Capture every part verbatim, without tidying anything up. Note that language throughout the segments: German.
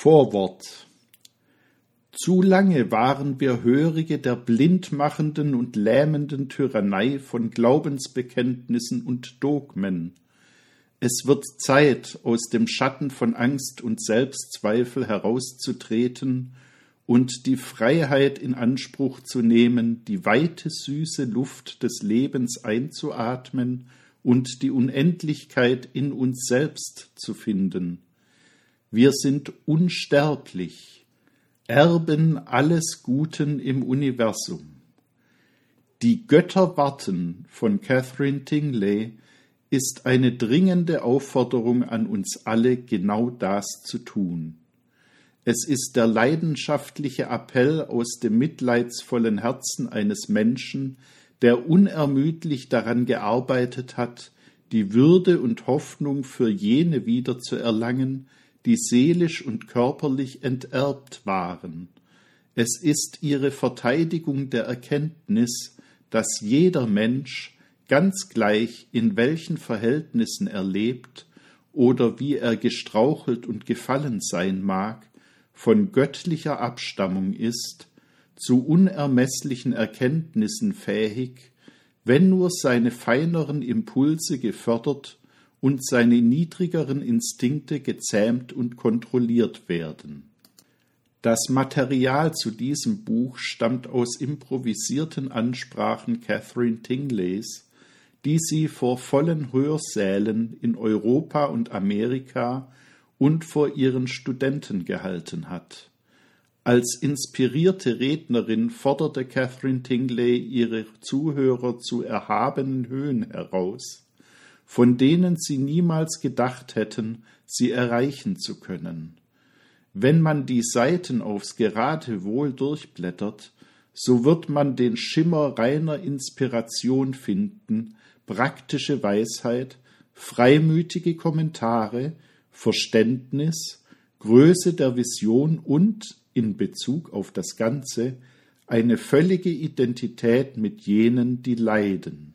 Vorwort. Zu lange waren wir Hörige der blindmachenden und lähmenden Tyrannei von Glaubensbekenntnissen und Dogmen. Es wird Zeit, aus dem Schatten von Angst und Selbstzweifel herauszutreten und die Freiheit in Anspruch zu nehmen, die weite, süße Luft des Lebens einzuatmen und die Unendlichkeit in uns selbst zu finden. Wir sind unsterblich, Erben alles Guten im Universum. Die Götter warten von Catherine Tingley ist eine dringende Aufforderung an uns alle, genau das zu tun. Es ist der leidenschaftliche Appell aus dem mitleidsvollen Herzen eines Menschen, der unermüdlich daran gearbeitet hat, die Würde und Hoffnung für jene wieder zu erlangen, die seelisch und körperlich enterbt waren. Es ist ihre Verteidigung der Erkenntnis, dass jeder Mensch, ganz gleich in welchen Verhältnissen er lebt oder wie er gestrauchelt und gefallen sein mag, von göttlicher Abstammung ist, zu unermesslichen Erkenntnissen fähig, wenn nur seine feineren Impulse gefördert und seine niedrigeren Instinkte gezähmt und kontrolliert werden. Das Material zu diesem Buch stammt aus improvisierten Ansprachen Catherine Tingleys, die sie vor vollen Hörsälen in Europa und Amerika und vor ihren Studenten gehalten hat. Als inspirierte Rednerin forderte Catherine Tingley ihre Zuhörer zu erhabenen Höhen heraus, von denen sie niemals gedacht hätten, sie erreichen zu können. Wenn man die Seiten aufs Geratewohl durchblättert, so wird man den Schimmer reiner Inspiration finden, praktische Weisheit, freimütige Kommentare, Verständnis, Größe der Vision und, in Bezug auf das Ganze, eine völlige Identität mit jenen, die leiden.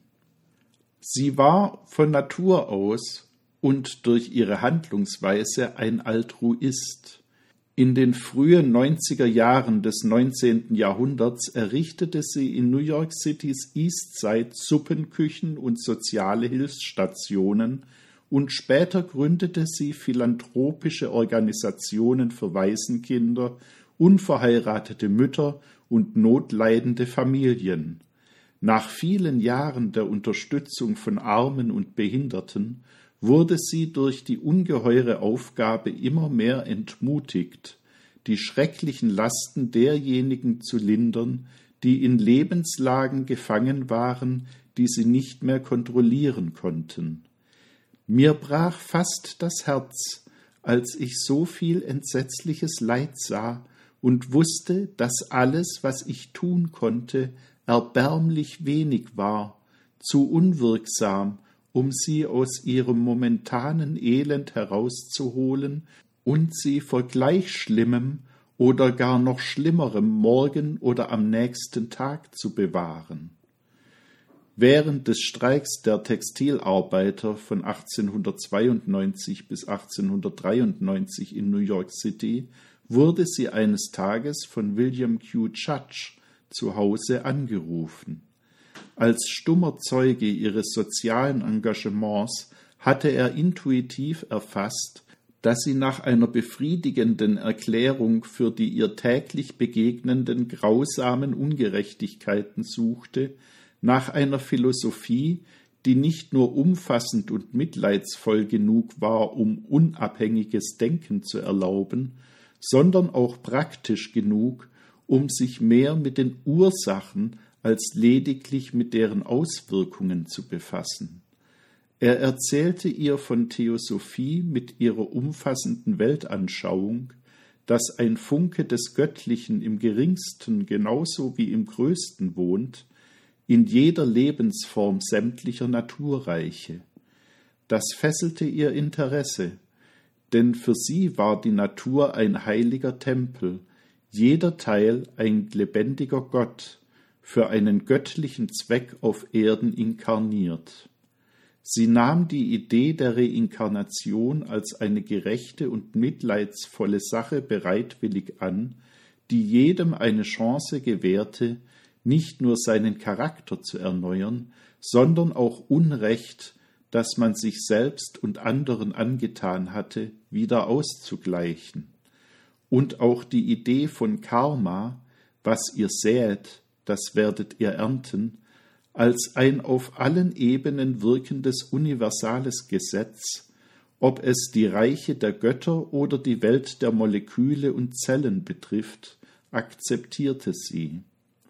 Sie war von Natur aus und durch ihre Handlungsweise ein Altruist. In den frühen neunziger Jahren des neunzehnten Jahrhunderts errichtete sie in New York Citys Eastside Suppenküchen und soziale Hilfsstationen und später gründete sie philanthropische Organisationen für Waisenkinder, unverheiratete Mütter und notleidende Familien. Nach vielen Jahren der Unterstützung von Armen und Behinderten wurde sie durch die ungeheure Aufgabe immer mehr entmutigt, die schrecklichen Lasten derjenigen zu lindern, die in Lebenslagen gefangen waren, die sie nicht mehr kontrollieren konnten. Mir brach fast das Herz, als ich so viel entsetzliches Leid sah und wusste, dass alles, was ich tun konnte, erbärmlich wenig war, zu unwirksam, um sie aus ihrem momentanen Elend herauszuholen und sie vor gleich schlimmem oder gar noch schlimmerem morgen oder am nächsten Tag zu bewahren. Während des Streiks der Textilarbeiter von achtzehnhundertzweiundneunzig bis achtzehnhundertdreiundneunzig in New York City wurde sie eines Tages von William Q. Judge zu Hause angerufen. Als stummer Zeuge ihres sozialen Engagements hatte er intuitiv erfasst, dass sie nach einer befriedigenden Erklärung für die ihr täglich begegnenden grausamen Ungerechtigkeiten suchte, nach einer Philosophie, die nicht nur umfassend und mitleidsvoll genug war, um unabhängiges Denken zu erlauben, sondern auch praktisch genug, um sich mehr mit den Ursachen als lediglich mit deren Auswirkungen zu befassen. Er erzählte ihr von Theosophie mit ihrer umfassenden Weltanschauung, dass ein Funke des Göttlichen im Geringsten genauso wie im Größten wohnt, in jeder Lebensform sämtlicher Naturreiche. Das fesselte ihr Interesse, denn für sie war die Natur ein heiliger Tempel, jeder Teil ein lebendiger Gott, für einen göttlichen Zweck auf Erden inkarniert. Sie nahm die Idee der Reinkarnation als eine gerechte und mitleidsvolle Sache bereitwillig an, die jedem eine Chance gewährte, nicht nur seinen Charakter zu erneuern, sondern auch Unrecht, das man sich selbst und anderen angetan hatte, wieder auszugleichen. Und auch die Idee von Karma, was ihr säet, das werdet ihr ernten, als ein auf allen Ebenen wirkendes universales Gesetz, ob es die Reiche der Götter oder die Welt der Moleküle und Zellen betrifft, akzeptierte sie.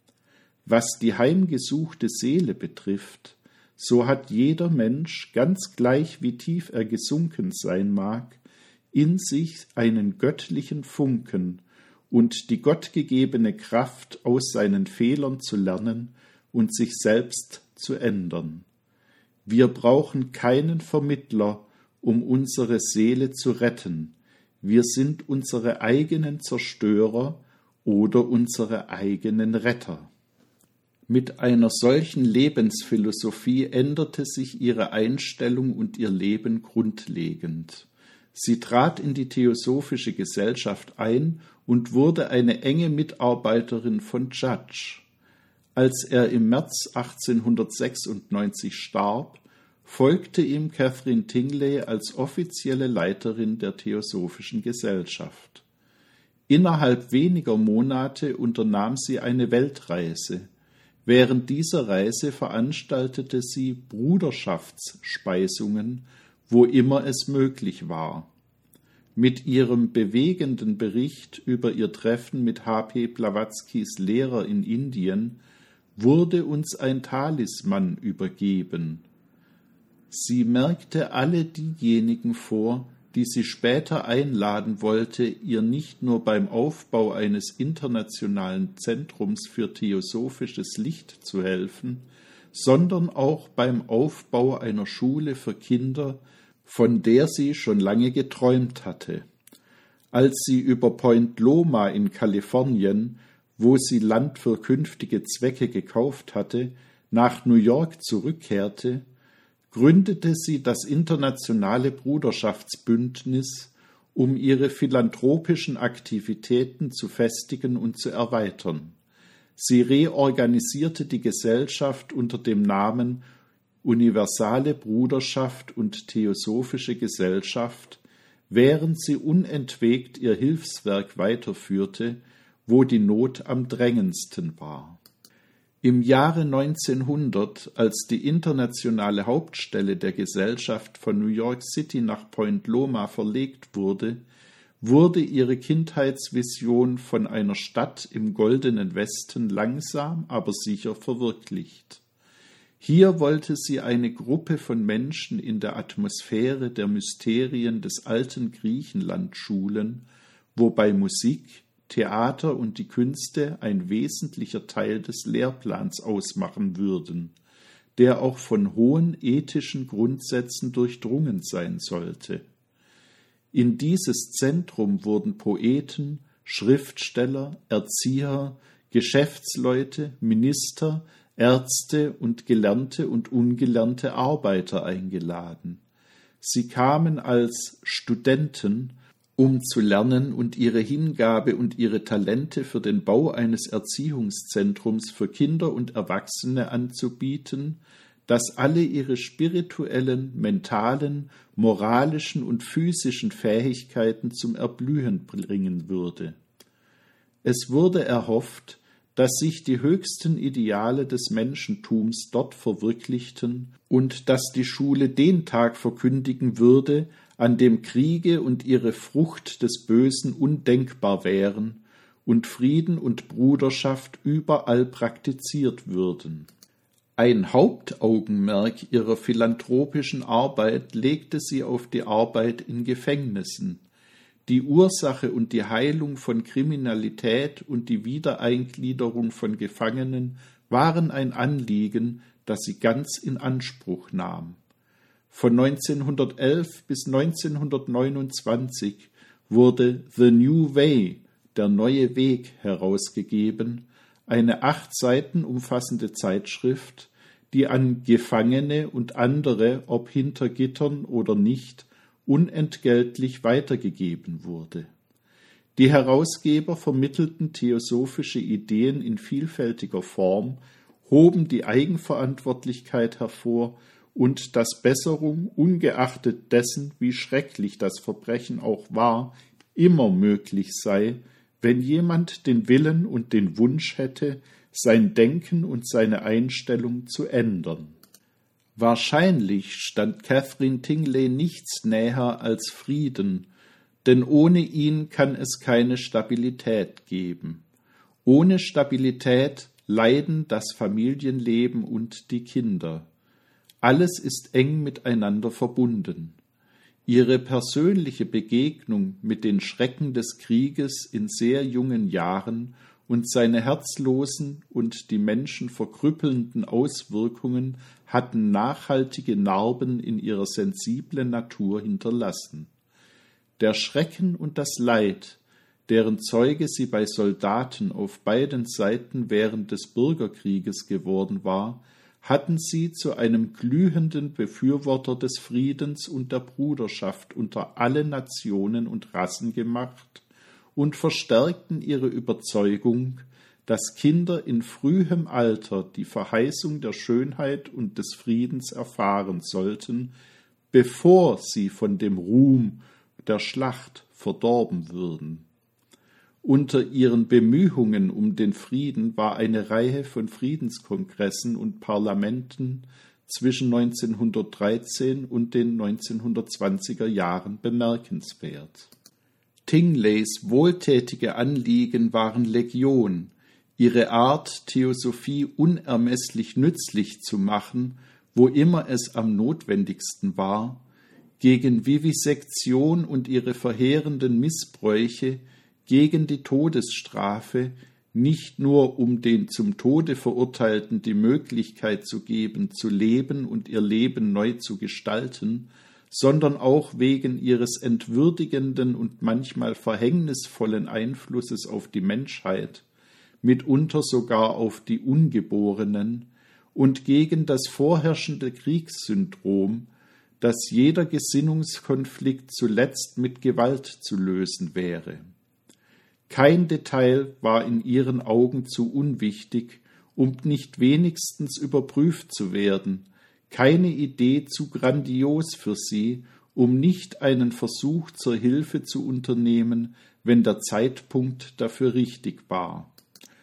Was die heimgesuchte Seele betrifft, so hat jeder Mensch, ganz gleich wie tief er gesunken sein mag, in sich einen göttlichen Funken und die gottgegebene Kraft, aus seinen Fehlern zu lernen und sich selbst zu ändern. Wir brauchen keinen Vermittler, um unsere Seele zu retten. Wir sind unsere eigenen Zerstörer oder unsere eigenen Retter. Mit einer solchen Lebensphilosophie änderte sich ihre Einstellung und ihr Leben grundlegend. Sie trat in die Theosophische Gesellschaft ein und wurde eine enge Mitarbeiterin von Judge. Als er im März achtzehnhundertsechsundneunzig starb, folgte ihm Catherine Tingley als offizielle Leiterin der Theosophischen Gesellschaft. Innerhalb weniger Monate unternahm sie eine Weltreise. Während dieser Reise veranstaltete sie Bruderschaftsspeisungen, wo immer es möglich war. Mit ihrem bewegenden Bericht über ihr Treffen mit H P Blavatskys Lehrer in Indien wurde uns ein Talisman übergeben. Sie merkte alle diejenigen vor, die sie später einladen wollte, ihr nicht nur beim Aufbau eines internationalen Zentrums für theosophisches Licht zu helfen, sondern auch beim Aufbau einer Schule für Kinder, von der sie schon lange geträumt hatte. Als sie über Point Loma in Kalifornien, wo sie Land für künftige Zwecke gekauft hatte, nach New York zurückkehrte, gründete sie das Internationale Bruderschaftsbündnis, um ihre philanthropischen Aktivitäten zu festigen und zu erweitern. Sie reorganisierte die Gesellschaft unter dem Namen Universale Bruderschaft und Theosophische Gesellschaft, während sie unentwegt ihr Hilfswerk weiterführte, wo die Not am drängendsten war. Im Jahre neunzehnhundert, als die internationale Hauptstelle der Gesellschaft von New York City nach Point Loma verlegt wurde, wurde ihre Kindheitsvision von einer Stadt im Goldenen Westen langsam, aber sicher verwirklicht. Hier wollte sie eine Gruppe von Menschen in der Atmosphäre der Mysterien des alten Griechenland schulen, wobei Musik, Theater und die Künste ein wesentlicher Teil des Lehrplans ausmachen würden, der auch von hohen ethischen Grundsätzen durchdrungen sein sollte. In dieses Zentrum wurden Poeten, Schriftsteller, Erzieher, Geschäftsleute, Minister, Ärzte und gelernte und ungelernte Arbeiter eingeladen. Sie kamen als Studenten, um zu lernen und ihre Hingabe und ihre Talente für den Bau eines Erziehungszentrums für Kinder und Erwachsene anzubieten, das alle ihre spirituellen, mentalen, moralischen und physischen Fähigkeiten zum Erblühen bringen würde. Es wurde erhofft, dass sich die höchsten Ideale des Menschentums dort verwirklichten und dass die Schule den Tag verkündigen würde, an dem Kriege und ihre Frucht des Bösen undenkbar wären und Frieden und Bruderschaft überall praktiziert würden. Ein Hauptaugenmerk ihrer philanthropischen Arbeit legte sie auf die Arbeit in Gefängnissen. Die Ursache und die Heilung von Kriminalität und die Wiedereingliederung von Gefangenen waren ein Anliegen, das sie ganz in Anspruch nahm. Von neunzehnhundertelf bis neunzehnhundertneunundzwanzig wurde The New Way, der neue Weg, herausgegeben, eine acht Seiten umfassende Zeitschrift, die an Gefangene und andere, ob hinter Gittern oder nicht, unentgeltlich weitergegeben wurde. Die Herausgeber vermittelten theosophische Ideen in vielfältiger Form, hoben die Eigenverantwortlichkeit hervor und dass Besserung, ungeachtet dessen, wie schrecklich das Verbrechen auch war, immer möglich sei, wenn jemand den Willen und den Wunsch hätte, sein Denken und seine Einstellung zu ändern. Wahrscheinlich stand Catherine Tingley nichts näher als Frieden, denn ohne ihn kann es keine Stabilität geben. Ohne Stabilität leiden das Familienleben und die Kinder. Alles ist eng miteinander verbunden. Ihre persönliche Begegnung mit den Schrecken des Krieges in sehr jungen Jahren und seine herzlosen und die Menschen verkrüppelnden Auswirkungen hatten nachhaltige Narben in ihrer sensiblen Natur hinterlassen. Der Schrecken und das Leid, deren Zeuge sie bei Soldaten auf beiden Seiten während des Bürgerkrieges geworden war, hatten sie zu einem glühenden Befürworter des Friedens und der Bruderschaft unter alle Nationen und Rassen gemacht und verstärkten ihre Überzeugung, dass Kinder in frühem Alter die Verheißung der Schönheit und des Friedens erfahren sollten, bevor sie von dem Ruhm der Schlacht verdorben würden. Unter ihren Bemühungen um den Frieden war eine Reihe von Friedenskongressen und Parlamenten zwischen neunzehnhundertdreizehn und den neunzehnhundertzwanziger Jahren bemerkenswert. Tingleys wohltätige Anliegen waren Legion, ihre Art, Theosophie unermesslich nützlich zu machen, wo immer es am notwendigsten war, gegen Vivisektion und ihre verheerenden Missbräuche, gegen die Todesstrafe, nicht nur um den zum Tode Verurteilten die Möglichkeit zu geben, zu leben und ihr Leben neu zu gestalten, sondern auch wegen ihres entwürdigenden und manchmal verhängnisvollen Einflusses auf die Menschheit, mitunter sogar auf die Ungeborenen, und gegen das vorherrschende Kriegssyndrom, dass jeder Gesinnungskonflikt zuletzt mit Gewalt zu lösen wäre. Kein Detail war in ihren Augen zu unwichtig, um nicht wenigstens überprüft zu werden, keine Idee zu grandios für sie, um nicht einen Versuch zur Hilfe zu unternehmen, wenn der Zeitpunkt dafür richtig war.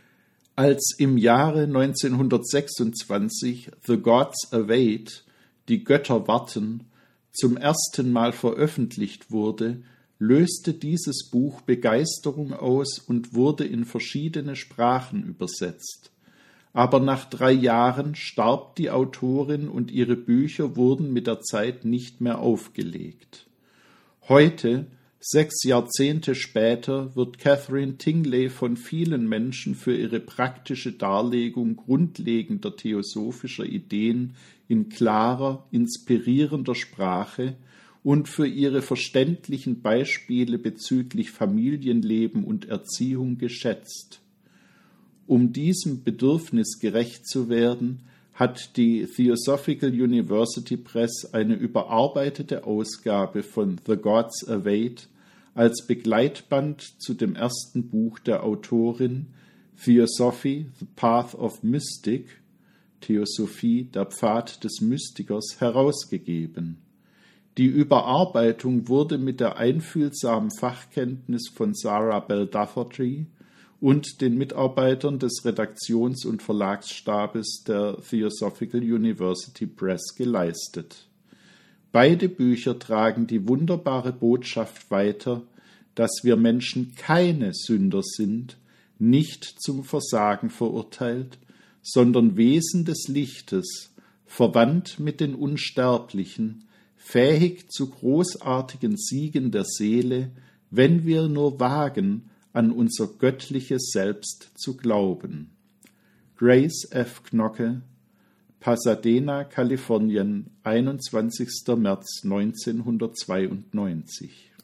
Als im Jahre neunzehnhundertsechsundzwanzig The Gods Await, die Götter warten, zum ersten Mal veröffentlicht wurde, löste dieses Buch Begeisterung aus und wurde in verschiedene Sprachen übersetzt. Aber nach drei Jahren starb die Autorin und ihre Bücher wurden mit der Zeit nicht mehr aufgelegt. Heute, sechs Jahrzehnte später, wird Catherine Tingley von vielen Menschen für ihre praktische Darlegung grundlegender theosophischer Ideen in klarer, inspirierender Sprache und für ihre verständlichen Beispiele bezüglich Familienleben und Erziehung geschätzt. Um diesem Bedürfnis gerecht zu werden, hat die Theosophical University Press eine überarbeitete Ausgabe von The Gods Await als Begleitband zu dem ersten Buch der Autorin Theosophy, The Path of Mystic, Theosophie, der Pfad des Mystikers, herausgegeben. Die Überarbeitung wurde mit der einfühlsamen Fachkenntnis von Sarah Bell Dougherty und den Mitarbeitern des Redaktions- und Verlagsstabes der Theosophical University Press geleistet. Beide Bücher tragen die wunderbare Botschaft weiter, dass wir Menschen keine Sünder sind, nicht zum Versagen verurteilt, sondern Wesen des Lichtes, verwandt mit den Unsterblichen, fähig zu großartigen Siegen der Seele, wenn wir nur wagen, an unser göttliches Selbst zu glauben. Grace F. Knocke, Pasadena, Kalifornien, einundzwanzigster März neunzehnhundertzweiundneunzig.